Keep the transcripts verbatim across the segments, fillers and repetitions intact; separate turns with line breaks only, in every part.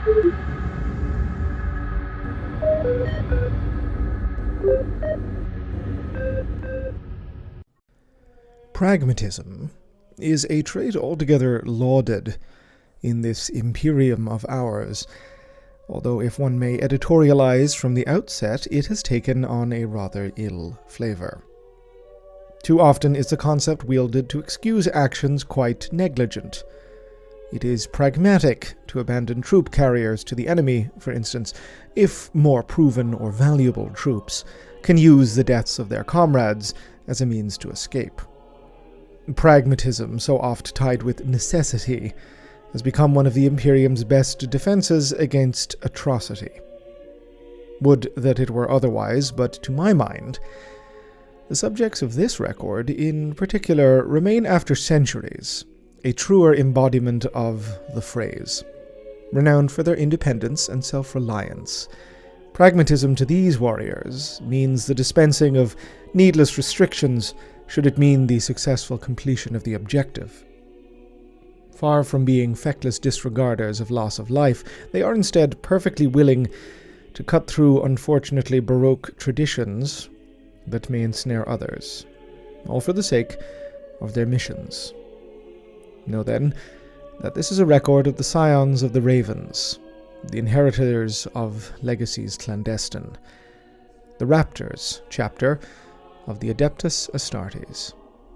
Pragmatism is a trait altogether lauded in this Imperium of ours, although if one may editorialize from the outset, it has taken on a rather ill flavor. Too often is the concept wielded to excuse actions quite negligent. It is pragmatic to abandon troop carriers to the enemy, for instance, if more proven or valuable troops can use the deaths of their comrades as a means to escape. Pragmatism, so oft tied with necessity, has become one of the Imperium's best defenses against atrocity. Would that it were otherwise, but to my mind, the subjects of this record in particular remain after centuries a truer embodiment of the phrase. Renowned for their independence and self-reliance, pragmatism to these warriors means the dispensing of needless restrictions should it mean the successful completion of the objective. Far from being feckless disregarders of loss of life, they are instead perfectly willing to cut through unfortunately baroque traditions that may ensnare others, all for the sake of their missions. Know then that this is a record of the scions of the Ravens, the inheritors of legacies clandestine, the Raptors chapter of the Adeptus Astartes.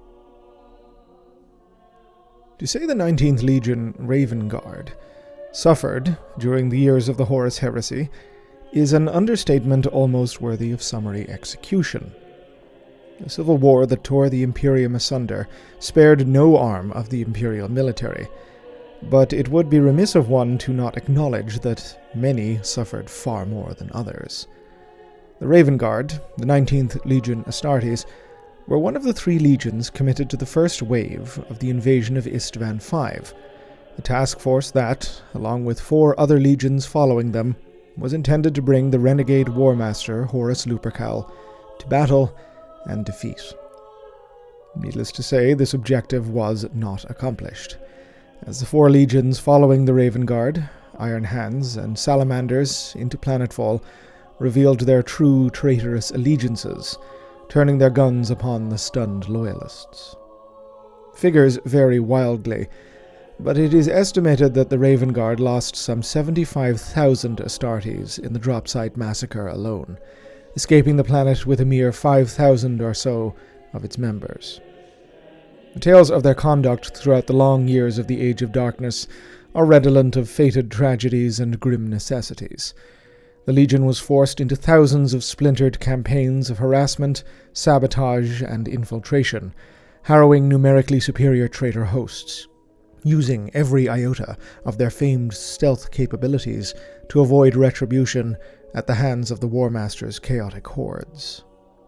To say the nineteenth Legion Raven Guard suffered during the years of the Horus Heresy is an understatement almost worthy of summary execution. The civil war that tore the Imperium asunder spared no arm of the imperial military, but it would be remiss of one to not acknowledge that many suffered far more than others. The Raven Guard, the nineteenth Legion Astartes, were one of the three legions committed to the first wave of the invasion of Istvan five, a task force that, along with four other legions following them, was intended to bring the renegade war master Horus Lupercal to battle and defeat. Needless to say, this objective was not accomplished, as the four legions following the Raven Guard, Iron Hands and Salamanders, into planetfall revealed their true traitorous allegiances, turning their guns upon the stunned loyalists. Figures vary wildly, but it is estimated that the Raven Guard lost some seventy-five thousand Astartes in the Dropsite massacre alone, escaping the planet with a mere five thousand or so of its members. The tales of their conduct throughout the long years of the Age of Darkness are redolent of fated tragedies and grim necessities. The Legion was forced into thousands of splintered campaigns of harassment, sabotage, and infiltration, harrowing numerically superior traitor hosts, using every iota of their famed stealth capabilities to avoid retribution at the hands of the War Master's chaotic hordes.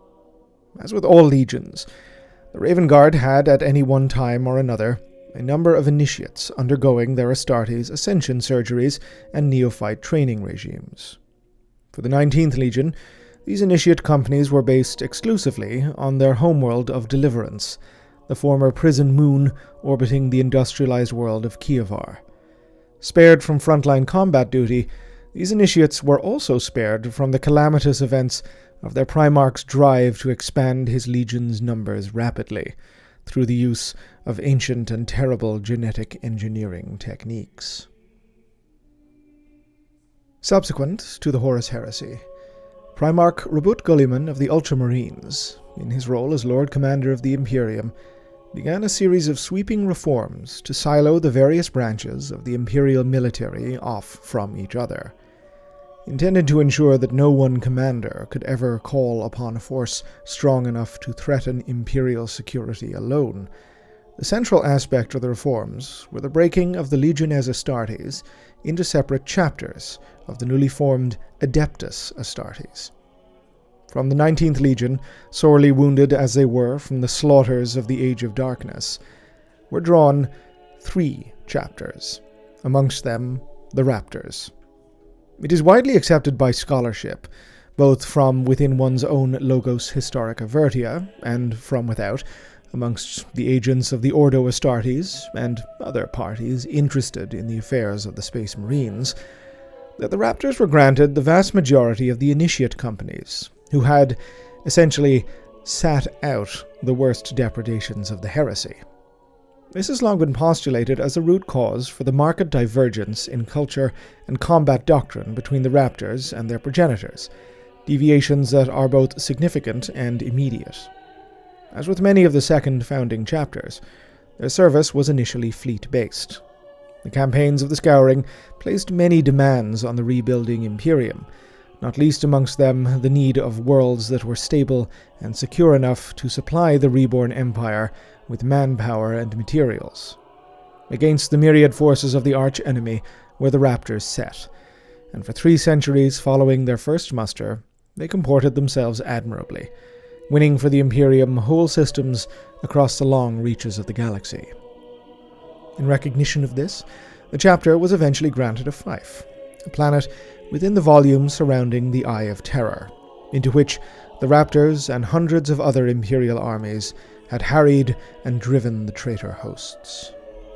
As with all legions, the Raven Guard had, at any one time or another, a number of initiates undergoing their Astartes ascension surgeries and neophyte training regimes. For the nineteenth Legion, these initiate companies were based exclusively on their homeworld of Deliverance, the former prison moon orbiting the industrialized world of Kievar. Spared from frontline combat duty, these initiates were also spared from the calamitous events of their Primarch's drive to expand his legion's numbers rapidly, through the use of ancient and terrible genetic engineering techniques. Subsequent to the Horus Heresy, Primarch Rabut Guliman of the Ultramarines, in his role as Lord Commander of the Imperium, began a series of sweeping reforms to silo the various branches of the imperial military off from each other. Intended to ensure that no one commander could ever call upon a force strong enough to threaten imperial security alone, the central aspect of the reforms were the breaking of the Legiones Astartes into separate chapters of the newly formed Adeptus Astartes. From the nineteenth Legion, sorely wounded as they were from the slaughters of the Age of Darkness, were drawn three chapters, amongst them the Raptors. It is widely accepted by scholarship, both from within one's own Logos Historica Vertia and from without, amongst the agents of the Ordo Astartes and other parties interested in the affairs of the Space Marines, that the Raptors were granted the vast majority of the initiate companies, who had essentially sat out the worst depredations of the heresy. This has long been postulated as a root cause for the marked divergence in culture and combat doctrine between the Raptors and their progenitors, deviations that are both significant and immediate. As with many of the second founding chapters, their service was initially fleet-based. The campaigns of the Scouring placed many demands on the rebuilding Imperium, not least amongst them the need of worlds that were stable and secure enough to supply the reborn Empire with manpower and materials. Against the myriad forces of the arch-enemy were the Raptors set, and for three centuries following their first muster, they comported themselves admirably, winning for the Imperium whole systems across the long reaches of the galaxy. In recognition of this, the chapter was eventually granted a fief, a planet within the volume surrounding the Eye of Terror, into which the Raptors and hundreds of other Imperial armies had harried and driven the traitor hosts.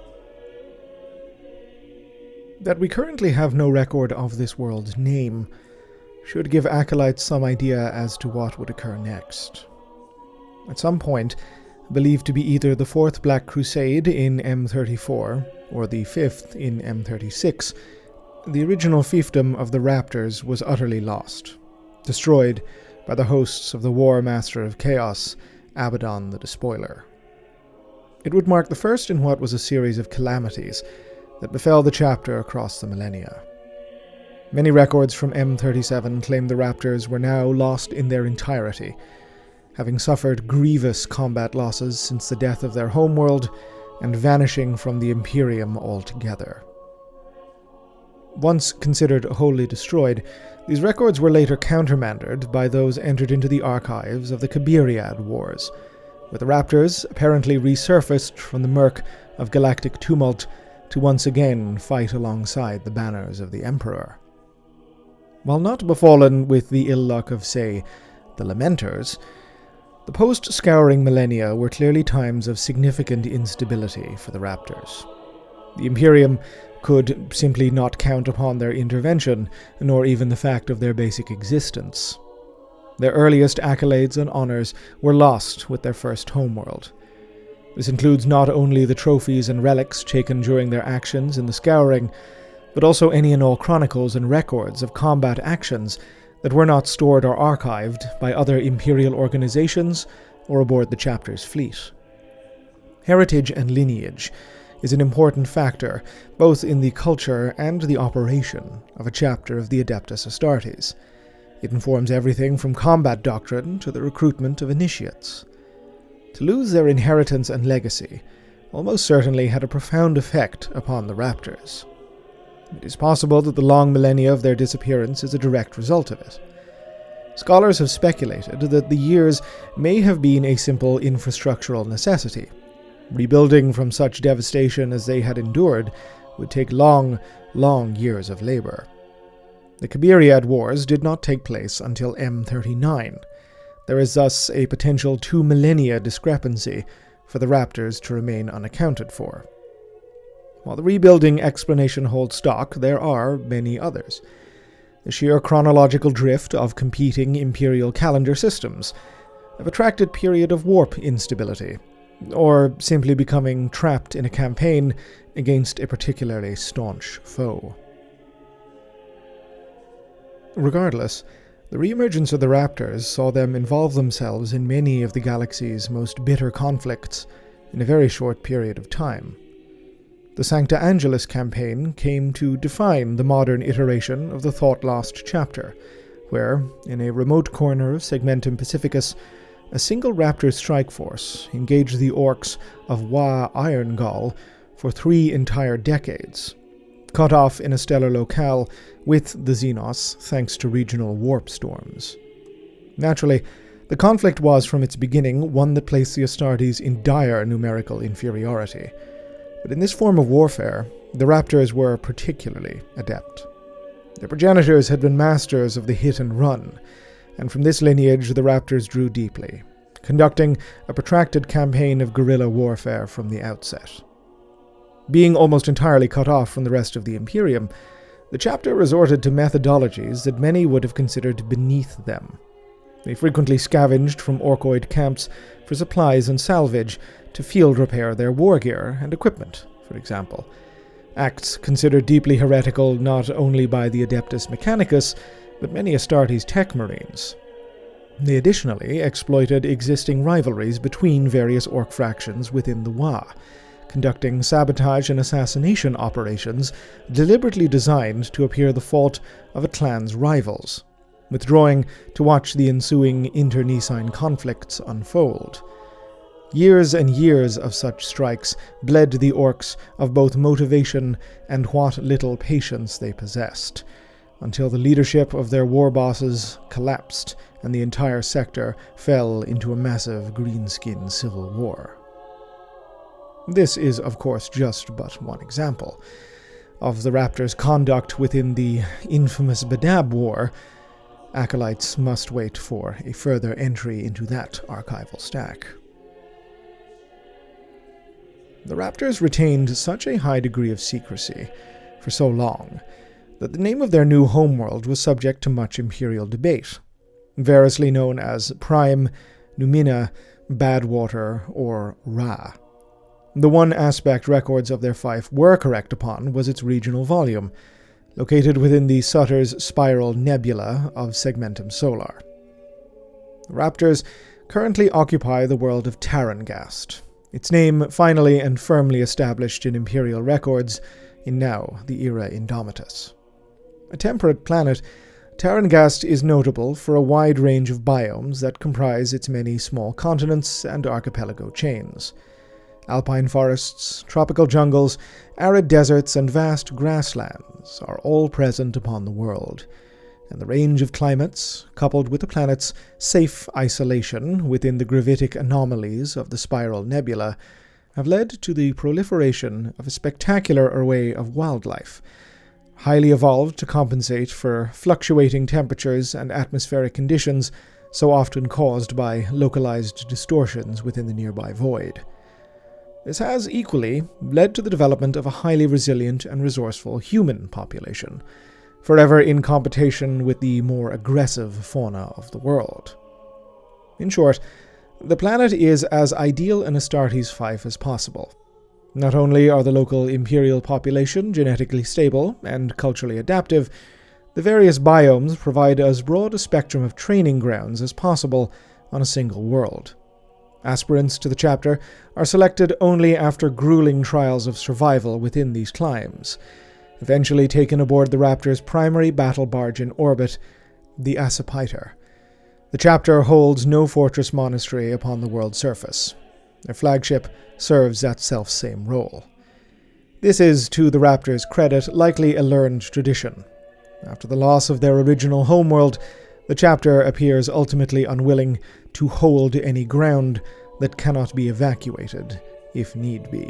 That we currently have no record of this world's name should give acolytes some idea as to what would occur next. At some point, believed to be either the Fourth Black Crusade in M thirty-four or the Fifth in M thirty-six, the original fiefdom of the Raptors was utterly lost, destroyed by the hosts of the War Master of Chaos, Abaddon the Despoiler. It would mark the first in what was a series of calamities that befell the chapter across the millennia. Many records from M thirty-seven claim the Raptors were now lost in their entirety, having suffered grievous combat losses since the death of their homeworld and vanishing from the Imperium altogether. Once considered wholly destroyed, these records were later countermanded by those entered into the archives of the Cabiriad Wars, where the Raptors apparently resurfaced from the murk of galactic tumult to once again fight alongside the banners of the Emperor. While not befallen with the ill luck of, say, the Lamenters, the post-Scouring millennia were clearly times of significant instability for the Raptors. The Imperium could simply not count upon their intervention, nor even the fact of their basic existence. Their earliest accolades and honors were lost with their first homeworld. This includes not only the trophies and relics taken during their actions in the Scouring, but also any and all chronicles and records of combat actions that were not stored or archived by other Imperial organizations or aboard the chapter's fleet. Heritage and lineage is an important factor both in the culture and the operation of a chapter of the Adeptus Astartes. It informs everything from combat doctrine to the recruitment of initiates. To lose their inheritance and legacy almost certainly had a profound effect upon the Raptors. It is possible that the long millennia of their disappearance is a direct result of it. Scholars have speculated that the years may have been a simple infrastructural necessity. Rebuilding from such devastation as they had endured would take long, long years of labor. The Cabiriad Wars did not take place until M thirty-nine. There is thus a potential two millennia discrepancy for the Raptors to remain unaccounted for. While the rebuilding explanation holds stock, there are many others. The sheer chronological drift of competing Imperial calendar systems, a protracted period of warp instability, or simply becoming trapped in a campaign against a particularly staunch foe. Regardless, the reemergence of the Raptors saw them involve themselves in many of the galaxy's most bitter conflicts in a very short period of time. The Sancta Angelis campaign came to define the modern iteration of the Thought-Lost chapter, where, in a remote corner of Segmentum Pacificus, a single Raptor strike force engaged the orcs of Wa Irongull for three entire decades, cut off in a stellar locale with the Xenos thanks to regional warp storms. Naturally, the conflict was from its beginning one that placed the Astartes in dire numerical inferiority. But in this form of warfare, the Raptors were particularly adept. Their progenitors had been masters of the hit and run, and from this lineage the Raptors drew deeply, conducting a protracted campaign of guerrilla warfare from the outset. Being almost entirely cut off from the rest of the Imperium, the chapter resorted to methodologies that many would have considered beneath them. They frequently scavenged from Orkoid camps for supplies and salvage to field repair their war gear and equipment, for example. Acts considered deeply heretical not only by the Adeptus Mechanicus, but many Astartes tech marines. They additionally exploited existing rivalries between various orc fractions within the Waaagh, conducting sabotage and assassination operations deliberately designed to appear the fault of a clan's rivals, withdrawing to watch the ensuing internecine conflicts unfold. Years and years of such strikes bled the orcs of both motivation and what little patience they possessed, until the leadership of their war bosses collapsed and the entire sector fell into a massive greenskin civil war. This is, of course, just but one example. Of the Raptors' conduct within the infamous Badab War, acolytes must wait for a further entry into that archival stack. The Raptors retained such a high degree of secrecy for so long that the name of their new homeworld was subject to much imperial debate, variously known as Prime, Numina, Badwater, or Ra. The one aspect records of their fief were correct upon was its regional volume, located within the Sutter's Spiral Nebula of Segmentum Solar. The Raptors currently occupy the world of Tarangast, its name finally and firmly established in imperial records in now the Era Indomitus. A temperate planet, Tarangast is notable for a wide range of biomes that comprise its many small continents and archipelago chains. Alpine forests, tropical jungles, arid deserts, and vast grasslands are all present upon the world, and the range of climates, coupled with the planet's safe isolation within the gravitic anomalies of the Spiral Nebula, have led to the proliferation of a spectacular array of wildlife, highly evolved to compensate for fluctuating temperatures and atmospheric conditions so often caused by localized distortions within the nearby void. This has equally led to the development of a highly resilient and resourceful human population, forever in competition with the more aggressive fauna of the world. In short, the planet is as ideal an Astartes fief as possible. Not only are the local imperial population genetically stable and culturally adaptive, the various biomes provide as broad a spectrum of training grounds as possible on a single world. Aspirants to the chapter are selected only after grueling trials of survival within these climes, eventually taken aboard the Raptor's primary battle barge in orbit, the Acipiter. The chapter holds no fortress monastery upon the world's surface. Their flagship serves that self-same role. This is, to the Raptor's credit, likely a learned tradition. After the loss of their original homeworld, the chapter appears ultimately unwilling to hold any ground that cannot be evacuated, if need be.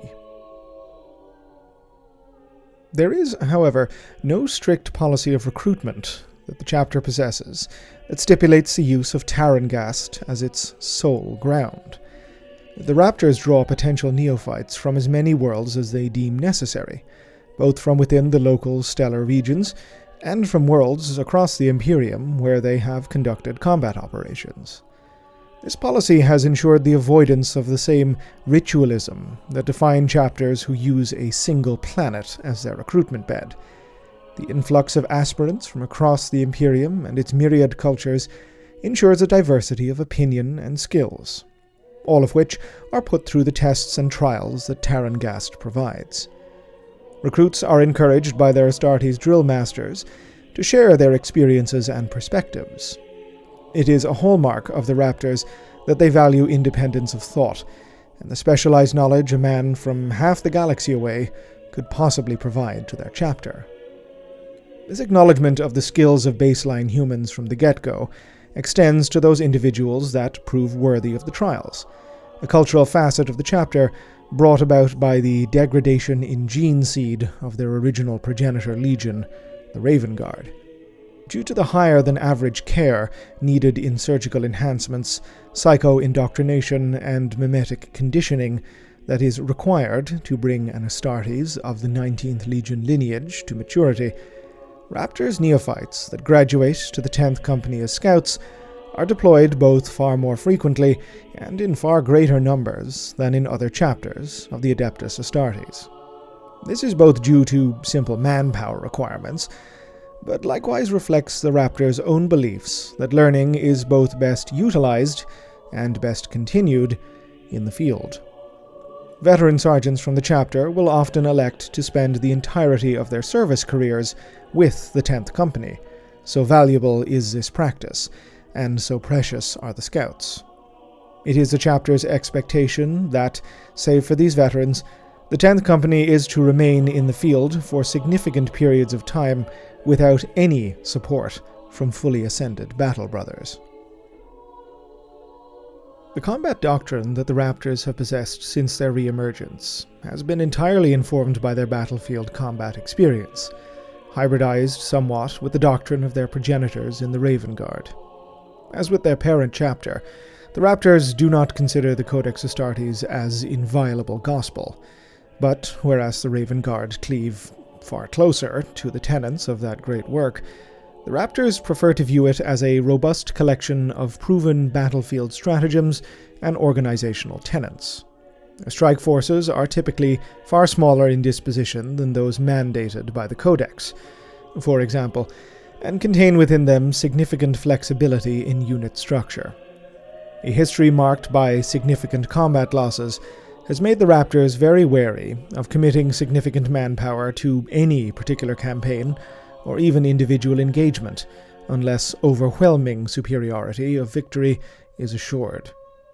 There is, however, no strict policy of recruitment that the chapter possesses that stipulates the use of Tarangast as its sole ground. The Raptors draw potential neophytes from as many worlds as they deem necessary, both from within the local stellar regions and from worlds across the Imperium where they have conducted combat operations. This policy has ensured the avoidance of the same ritualism that define chapters who use a single planet as their recruitment bed. The influx of aspirants from across the Imperium and its myriad cultures ensures a diversity of opinion and skills, all of which are put through the tests and trials that Tarangast provides. Recruits are encouraged by their Astartes drill masters to share their experiences and perspectives. It is a hallmark of the Raptors that they value independence of thought, and the specialized knowledge a man from half the galaxy away could possibly provide to their chapter. This acknowledgement of the skills of baseline humans from the get-go extends to those individuals that prove worthy of the trials, a cultural facet of the chapter brought about by the degradation in gene seed of their original progenitor legion, the Raven Guard. Due to the higher-than-average care needed in surgical enhancements, psycho-indoctrination, and mimetic conditioning that is required to bring an Astartes of the nineteenth Legion lineage to maturity, Raptors neophytes that graduate to the tenth Company as scouts are deployed both far more frequently and in far greater numbers than in other chapters of the Adeptus Astartes. This is both due to simple manpower requirements, but likewise reflects the Raptors' own beliefs that learning is both best utilized and best continued in the field. Veteran sergeants from the chapter will often elect to spend the entirety of their service careers with the tenth Company, so valuable is this practice, and so precious are the scouts. It is the chapter's expectation that, save for these veterans, the tenth Company is to remain in the field for significant periods of time without any support from fully ascended battle brothers. The combat doctrine that the Raptors have possessed since their re-emergence has been entirely informed by their battlefield combat experience, hybridized somewhat with the doctrine of their progenitors in the Raven Guard. As with their parent chapter, the Raptors do not consider the Codex Astartes as inviolable gospel, but whereas the Raven Guard cleave far closer to the tenets of that great work, the Raptors prefer to view it as a robust collection of proven battlefield stratagems and organizational tenets. Their strike forces are typically far smaller in disposition than those mandated by the Codex, for example, and contain within them significant flexibility in unit structure. A history marked by significant combat losses has made the Raptors very wary of committing significant manpower to any particular campaign or even individual engagement, unless overwhelming superiority of victory is assured.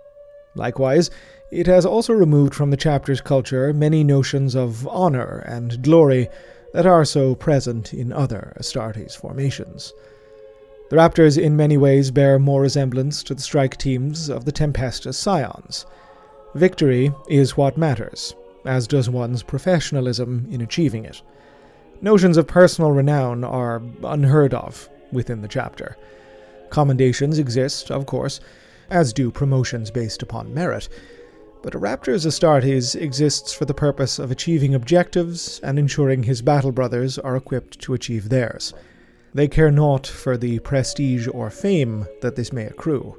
Likewise, it has also removed from the chapter's culture many notions of honor and glory that are so present in other Astartes formations. The Raptors in many ways bear more resemblance to the strike teams of the Tempestus Scions. Victory is what matters, as does one's professionalism in achieving it. Notions of personal renown are unheard of within the chapter. Commendations exist, of course, as do promotions based upon merit, but a Raptor's Astartes exists for the purpose of achieving objectives and ensuring his battle brothers are equipped to achieve theirs. They care naught for the prestige or fame that this may accrue.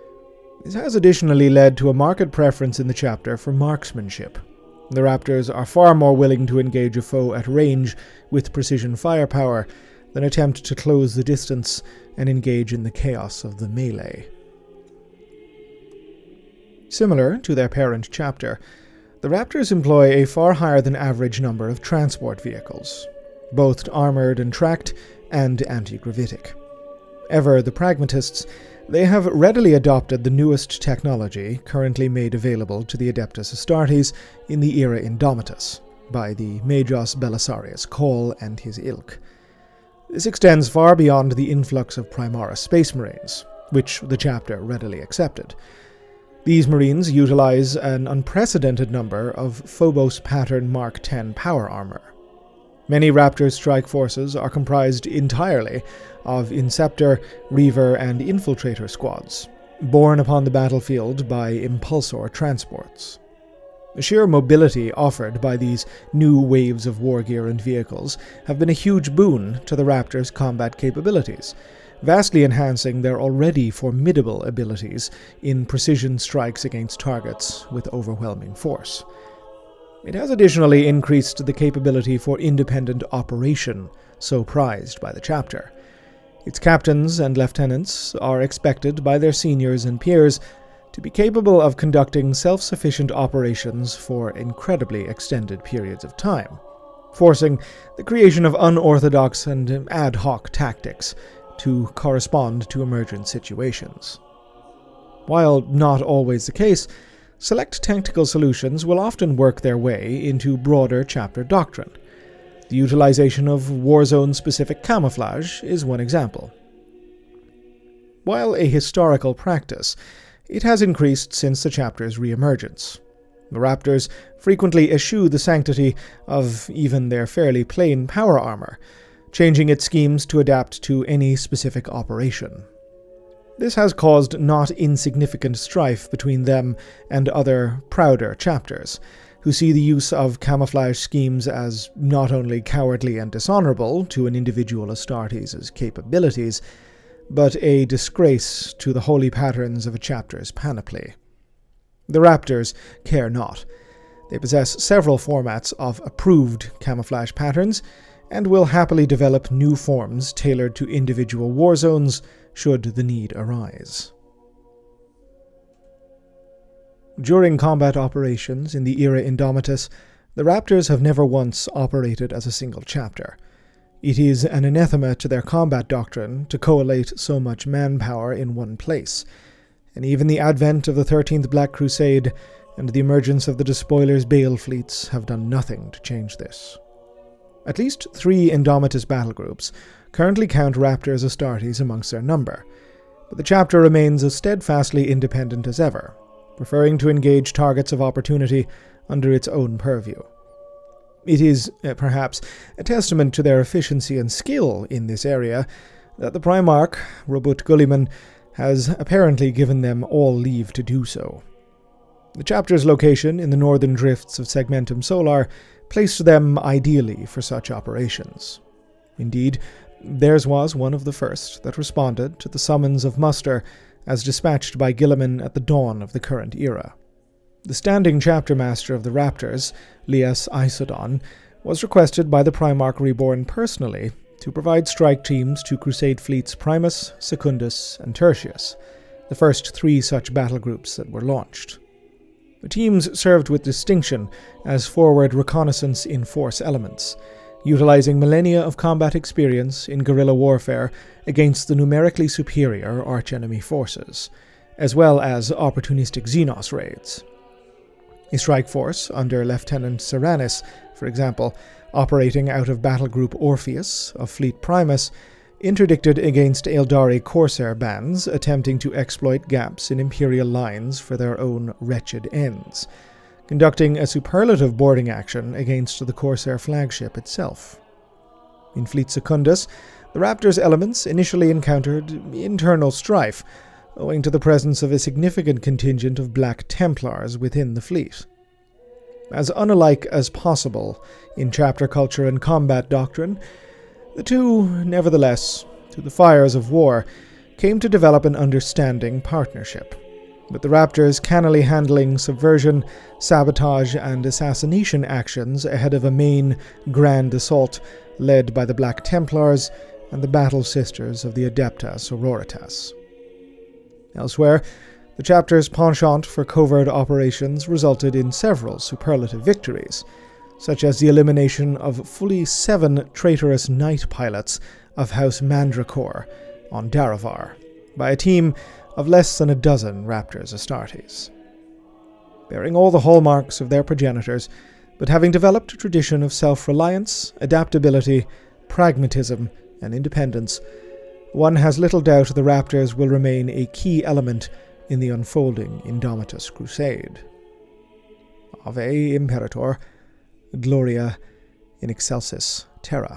This has additionally led to a marked preference in the chapter for marksmanship. The Raptors are far more willing to engage a foe at range with precision firepower than attempt to close the distance and engage in the chaos of the melee. Similar to their parent chapter, the Raptors employ a far higher than average number of transport vehicles, both armored and tracked and anti-gravitic. Ever the pragmatists, they have readily adopted the newest technology currently made available to the Adeptus Astartes in the Era Indomitus by the Magos Belisarius Cawl and his ilk. This extends far beyond the influx of Primaris Space Marines, which the chapter readily accepted. These Marines utilize an unprecedented number of Phobos pattern Mark ten power armor. Many Raptor strike forces are comprised entirely of Inceptor, Reaver, and Infiltrator squads, borne upon the battlefield by Impulsor transports. The sheer mobility offered by these new waves of war gear and vehicles have been a huge boon to the Raptors' combat capabilities, vastly enhancing their already formidable abilities in precision strikes against targets with overwhelming force. It has additionally increased the capability for independent operation, so prized by the chapter. Its captains and lieutenants are expected by their seniors and peers to be capable of conducting self-sufficient operations for incredibly extended periods of time, forcing the creation of unorthodox and ad hoc tactics to correspond to emergent situations. While not always the case, select tactical solutions will often work their way into broader chapter doctrine. The utilization of warzone-specific camouflage is one example. While a historical practice, it has increased since the chapter's re-emergence. The Raptors frequently eschew the sanctity of even their fairly plain power armor, changing its schemes to adapt to any specific operation. This has caused not insignificant strife between them and other prouder chapters, who see the use of camouflage schemes as not only cowardly and dishonorable to an individual Astartes' capabilities, but a disgrace to the holy patterns of a chapter's panoply. The Raptors care not. They possess several formats of approved camouflage patterns, and will happily develop new forms tailored to individual war zones should the need arise. During combat operations in the Era Indomitus, the Raptors have never once operated as a single chapter. It is an anathema to their combat doctrine to collate so much manpower in one place, and even the advent of the thirteenth Black Crusade and the emergence of the Despoilers' Bale fleets have done nothing to change this. At least three Indomitus battle groups currently count Raptors Astartes amongst their number, but the chapter remains as steadfastly independent as ever, preferring to engage targets of opportunity under its own purview. It is, uh, perhaps, a testament to their efficiency and skill in this area that the Primarch, Robut Gulliman, has apparently given them all leave to do so. The chapter's location in the northern drifts of Segmentum Solar placed them ideally for such operations. Indeed, theirs was one of the first that responded to the summons of muster as dispatched by Gilliman at the dawn of the current era. The standing chapter master of the Raptors, Lias Isodon, was requested by the Primarch Reborn personally to provide strike teams to Crusade fleets Primus, Secundus, and Tertius, the first three such battle groups that were launched. The teams served with distinction as forward reconnaissance in force elements, utilizing millennia of combat experience in guerrilla warfare against the numerically superior archenemy forces, as well as opportunistic Xenos raids. A strike force under Lieutenant Serranis, for example, operating out of Battle Group Orpheus of Fleet Primus, interdicted against Eldari Corsair bands attempting to exploit gaps in Imperial lines for their own wretched ends, conducting a superlative boarding action against the Corsair flagship itself. In Fleet Secundus, the Raptors' elements initially encountered internal strife, owing to the presence of a significant contingent of Black Templars within the fleet. As unalike as possible in chapter culture and combat doctrine, the two, nevertheless, through the fires of war, came to develop an understanding partnership, with the Raptors cannily handling subversion, sabotage, and assassination actions ahead of a main grand assault led by the Black Templars and the Battle Sisters of the Adepta Sororitas. Elsewhere, the chapter's penchant for covert operations resulted in several superlative victories, such as the elimination of fully seven traitorous night pilots of House Mandracore on Daravar by a team of less than a dozen Raptors Astartes. Bearing all the hallmarks of their progenitors, but having developed a tradition of self-reliance, adaptability, pragmatism, and independence, one has little doubt the Raptors will remain a key element in the unfolding Indomitus Crusade. Ave Imperator, Gloria in Excelsis Terra.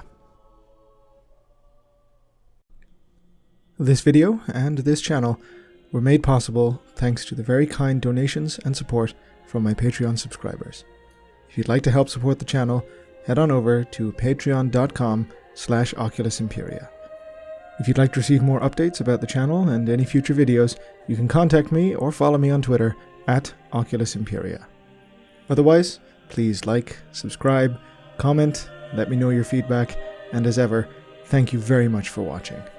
This video and this channel were made possible thanks to the very kind donations and support from my Patreon subscribers. If you'd like to help support the channel, head on over to patreon.com slash Oculus Imperia. If you'd like to receive more updates about the channel and any future videos, you can contact me or follow me on Twitter at Oculus Imperia. Otherwise, please like, subscribe, comment, let me know your feedback, and as ever, thank you very much for watching.